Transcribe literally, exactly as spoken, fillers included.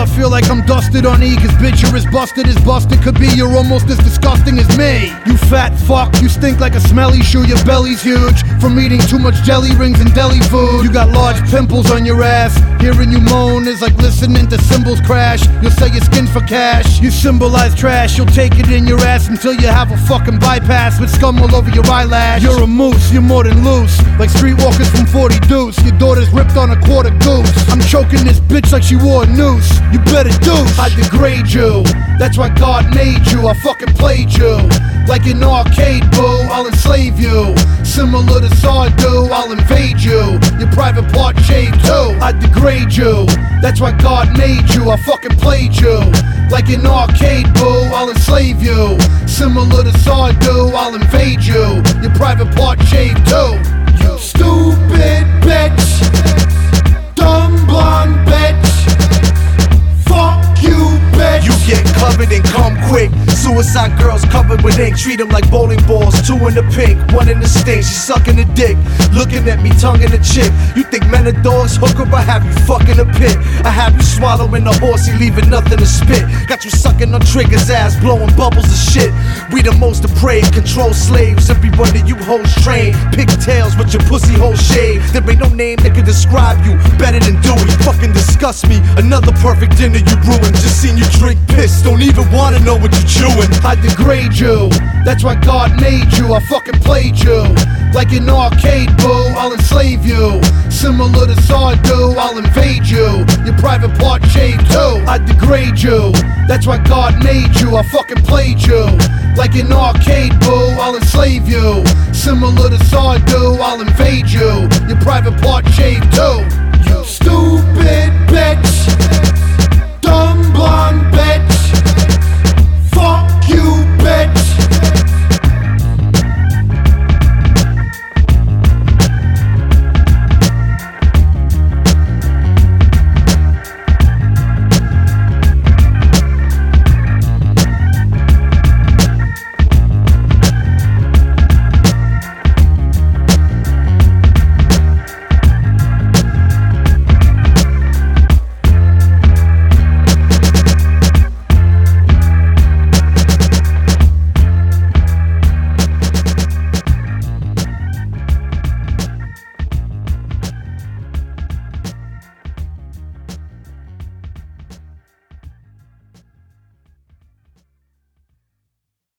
I feel like I'm dusted on E, cause bitch, you're as busted as busted could be. You're almost as disgusting as me. You fat fuck, you stink like a smelly shoe. Your belly's huge from eating too much jelly rings and deli food. You got large pimples on your ass. Hearing you moan is like listening to cymbals crash. You'll sell your skin for cash. You symbolize trash. You'll take it in your ass until you have a fucking bypass with scum all over your eyelash. You're a moose, you're more than loose, like streetwalkers from forty Deuce. Your daughter's ripped on a quarter goose. I'm choking this bitch like she wore a noose. You better douche. I degrade you, that's why God made you. I fucking played you like an arcade, boo. I'll enslave you, similar to Sardu. I'll invade you, your private part shaved too. I degrade you, that's why God made you. I fucking played you like an arcade, boo. I'll enslave you, similar to Sardu. I'll invade you, your private part shaved too. You stupid bitch, dumb blonde bitch, fuck you bitch. You get covered and come quick. Suicide girls covered with ink, treat them like bowling balls. Two in the pink, one in the stink. She sucking a dick, looking at me, tongue in the chick. You think men are dogs? Hook up, I have you fucking a pit. I have you swallowing a horsey, leaving nothing to spit. Got you sucking on triggers, ass blowing bubbles of shit. We the most depraved, control slaves. Everybody you hoes train, pigtails with your pussy hole shaved. There ain't no name that can describe you better than Dewey. Fucking disgust me, another perfect dinner you ruined. Just seen you drink piss, don't even wanna know what you chewing. I degrade you, that's why God made you. I fucking played you like an arcade, boo. I'll enslave you, similar to Sardu. I'll invade you, your private part shaved too. I degrade you, that's why God made you. I fucking played you like an arcade, boo. I'll enslave you, similar to Sardu. I'll invade you, your private part shaved too.